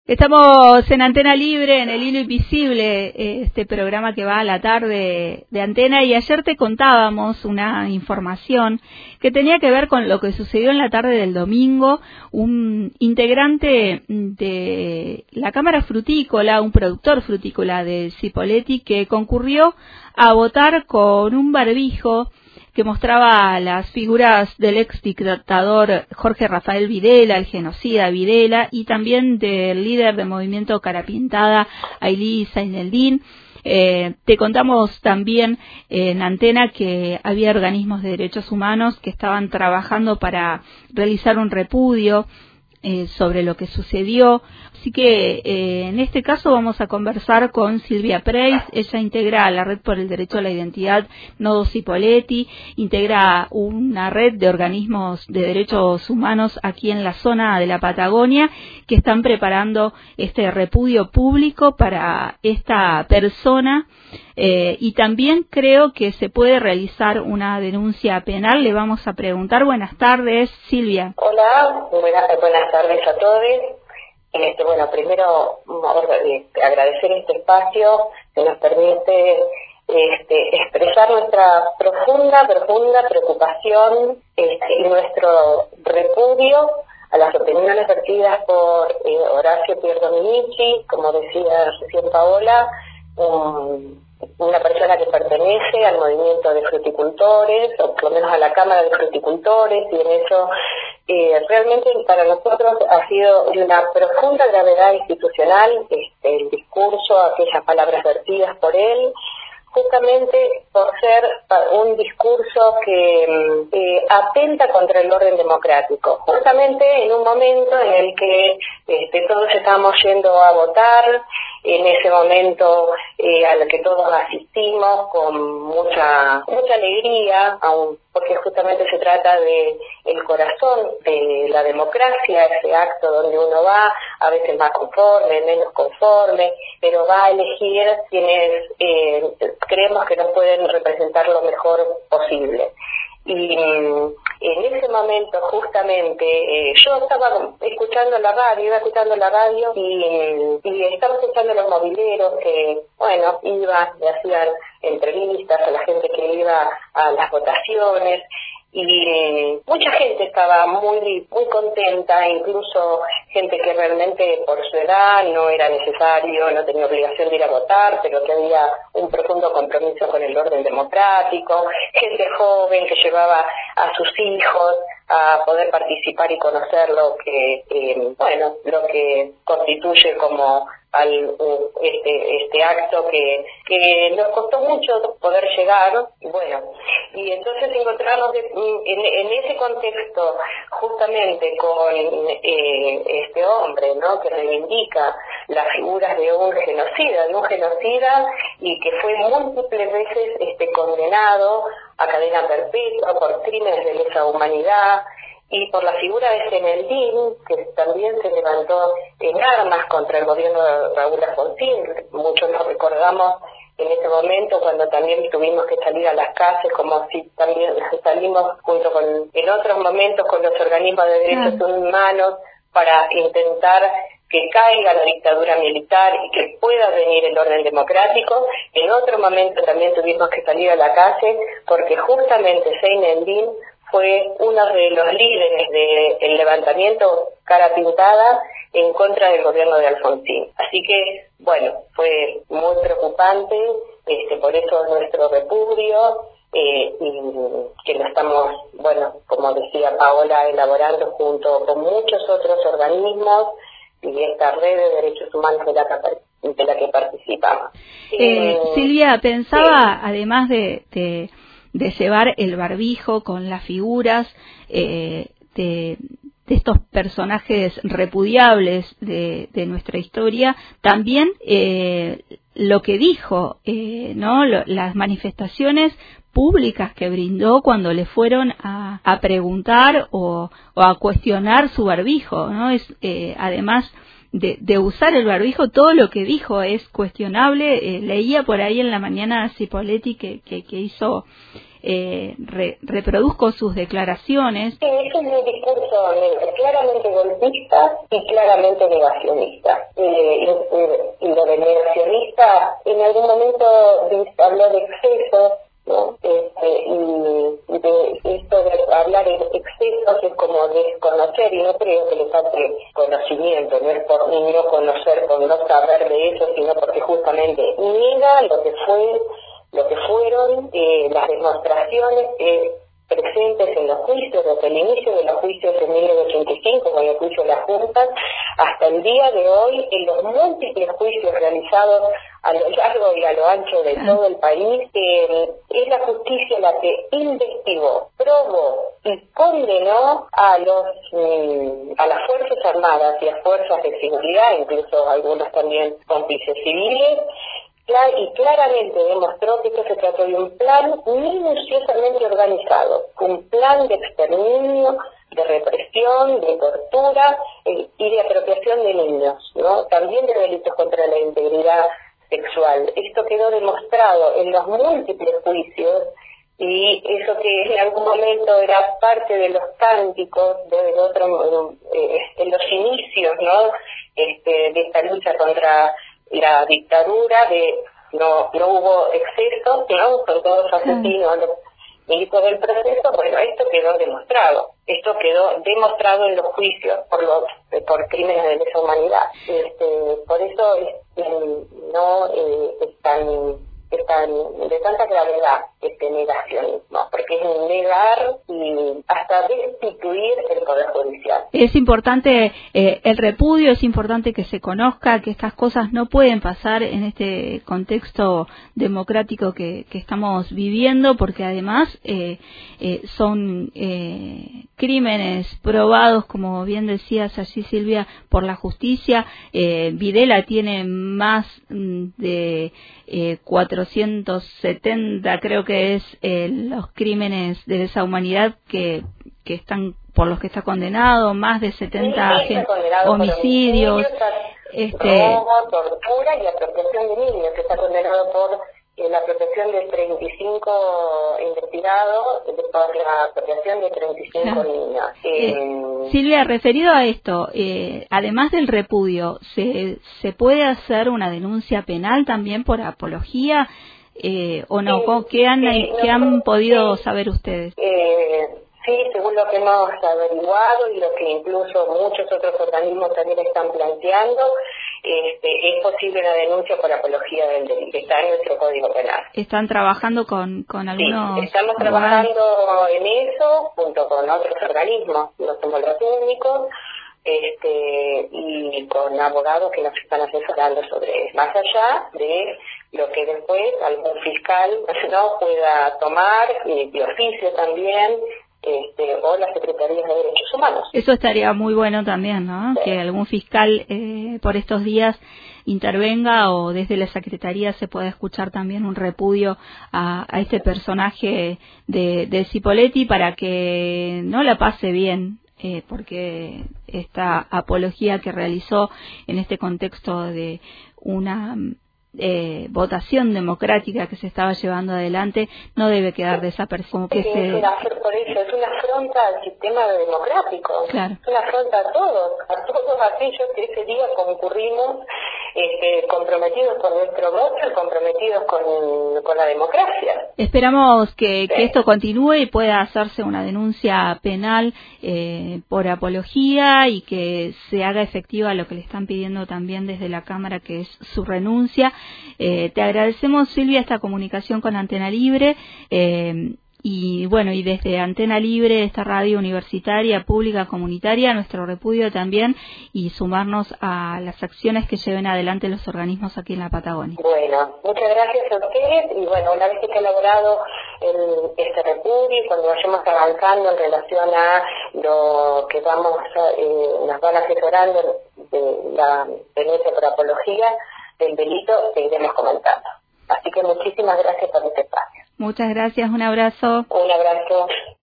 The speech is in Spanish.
Estamos en Antena Libre, en el Hilo Invisible, este programa que va a la tarde de Antena, y ayer te contábamos una información que tenía que ver con lo que sucedió en la tarde del domingo. Un integrante de la Cámara Frutícola, un productor frutícola de Cipolletti, que concurrió a votar con un barbijo que mostraba las figuras del ex dictador Jorge Rafael Videla, el genocida Videla, y también del líder del movimiento Cara Pintada, Ailí Zaineldin. Te contamos también en Antena que había organismos de derechos humanos que estaban trabajando para realizar un repudio sobre lo que sucedió. Así que en este caso vamos a conversar con Silvia Preis. Ella integra la Red por el Derecho a la Identidad Nodo Cipolletti, integra una red de organismos de derechos humanos aquí en la zona de la Patagonia que están preparando este repudio público para esta persona. Y también creo que se puede realizar una denuncia penal. Le vamos a preguntar. Buenas tardes, Silvia. Hola, buenas tardes a todos. Bueno, primero agradecer este espacio que nos permite expresar nuestra profunda preocupación y nuestro repudio a las opiniones vertidas por Horacio Pierdominici, como decía recién Paola, una persona que pertenece al movimiento de fruticultores, o por lo menos a la Cámara de Fruticultores, y en eso realmente para nosotros ha sido de una profunda gravedad institucional el discurso, aquellas palabras vertidas por él, justamente por ser un discurso que atenta contra el orden democrático, justamente en un momento en el que todos estábamos yendo a votar, en ese momento al que todos asistimos con mucha alegría, porque justamente se trata de el corazón de la democracia, ese acto donde uno va, a veces más conforme, menos conforme, pero va a elegir quienes creemos que nos pueden representar lo mejor posible. Y en ese momento justamente yo estaba escuchando la radio y estaba escuchando los mobileros que, bueno, iban y hacían entrevistas a la gente que iba a las votaciones, y mucha gente estaba muy contenta, incluso gente que realmente por su edad no era necesario, no tenía obligación de ir a votar, pero que había un profundo compromiso con el orden democrático, gente joven que llevaba a sus hijos a poder participar y conocer lo que constituye como este acto que nos costó mucho poder llegar. Y entonces encontrarnos en ese contexto justamente con este hombre, ¿no?, que reivindica las figuras de un genocida y que fue múltiples veces condenado a cadena perpetua por crímenes de lesa humanidad, y por la figura de Zaineldin, que también se levantó en armas contra el gobierno de Raúl Alfonsín. Muchos nos recordamos en ese momento cuando también tuvimos que salir a las calles, como si también salimos junto con, en otros momentos, con los organismos de derechos humanos para intentar que caiga la dictadura militar y que pueda venir el orden democrático. En otro momento también tuvimos que salir a la calle porque justamente Zaineldin fue uno de los líderes del levantamiento Cara Pintada en contra del gobierno de Alfonsín. Así que, fue muy preocupante, por eso nuestro repudio, y que lo estamos, como decía Paola, elaborando junto con muchos otros organismos y esta red de derechos humanos de la que participamos. Silvia, pensaba, además de llevar el barbijo con las figuras de estos personajes repudiables de nuestra historia, también lo que dijo, las manifestaciones públicas que brindó cuando le fueron a preguntar o a cuestionar su barbijo, ¿no? Además de usar el barbijo, todo lo que dijo es cuestionable. Leía por ahí en la mañana Cipolletti que hizo reproduzco sus declaraciones. Sí, es un discurso claramente golpista y claramente negacionista. por no conocer, por no saber de eso, sino porque justamente niega lo que fueron las demostraciones presentes en los juicios, desde el inicio de los juicios de 1985, con el juicio de las juntas, hasta el día de hoy, en los múltiples juicios realizados a lo largo y a lo ancho de todo el país, es la justicia la que investigó, probó y condenó a las Fuerzas Armadas y a fuerzas de seguridad, incluso algunos también cómplices civiles, y claramente demostró que esto se trató de un plan minuciosamente organizado, un plan de exterminio, de represión, de tortura y de apropiación de niños, ¿no? También de delitos contra la integridad sexual. Esto quedó demostrado en los múltiples juicios, y eso que en algún momento era parte de los cánticos en los inicios, ¿no? De esta lucha contra la dictadura, no hubo excesos, ¿no? Son todos asesinos los milicos del proceso. Bueno, esto quedó demostrado en los juicios por crímenes de lesa humanidad. Por eso es de tanta gravedad este negacionismo, porque es negar y hasta destituir el Poder Judicial. Es importante el repudio, es importante que se conozca que estas cosas no pueden pasar en este contexto democrático que estamos viviendo, porque además son crímenes probados, como bien decías allí, Silvia, por la justicia. Videla tiene más de 470, creo que es los crímenes de lesa humanidad que están por los que está condenado, más de 70 homicidios, robo, tortura y apropiación de niños, que está condenado por la apropiación de 35 investigados, por la apropiación de 35 niños. Silvia, referido a esto, además del repudio, ¿se puede hacer una denuncia penal también por apología o no? ¿Qué han podido saber ustedes? Sí, según lo que hemos averiguado y lo que incluso muchos otros organismos también están planteando, es posible una denuncia por apología del delito. Está en nuestro Código Penal. ¿Están trabajando con algunos? Sí, estamos trabajando en eso junto con otros organismos, no somos los únicos, y con abogados que nos están asesorando sobre eso. Más allá de lo que después algún fiscal no pueda tomar, de oficio también, o las Secretarías de Derechos Humanos. Eso estaría muy bueno también, ¿no? Sí. Que algún fiscal por estos días intervenga, o desde la Secretaría se pueda escuchar también un repudio a este personaje de Cipolletti, para que no la pase bien, porque esta apología que realizó en este contexto de una votación democrática que se estaba llevando adelante no debe quedar desapercibido. Por eso es una afronta al sistema democrático, claro. Es una afronta a todos aquellos que ese día concurrimos comprometidos con nuestro voto, comprometidos con la democracia. Esperamos que esto continúe y pueda hacerse una denuncia penal por apología, y que se haga efectiva lo que le están pidiendo también desde la Cámara, que es su renuncia. Te agradecemos, Silvia, esta comunicación con Antena Libre, y bueno, y desde Antena Libre, esta radio universitaria, pública, comunitaria, nuestro repudio también, y sumarnos a las acciones que lleven adelante los organismos aquí en la Patagonia. Bueno, muchas gracias a ustedes, y bueno, una vez que esté elaborado este repudio, y cuando vayamos avanzando en relación a lo que nos van asesorando de la denuncia por apología del delito, seguiremos comentando. Así que muchísimas gracias por este espacio. Muchas gracias, un abrazo. Un abrazo.